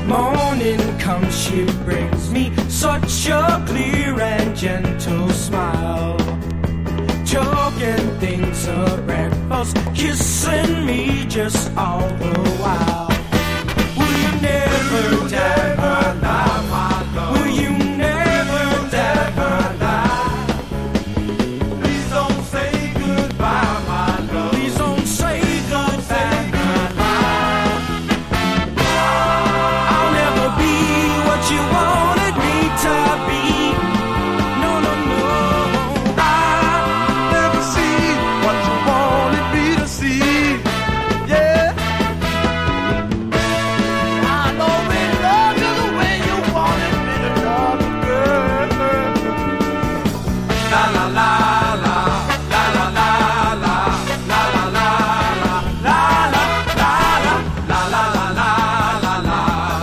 Morning comes, she brings me such a clear and gentle smile, talking things of breakfast, kissing me just all the while.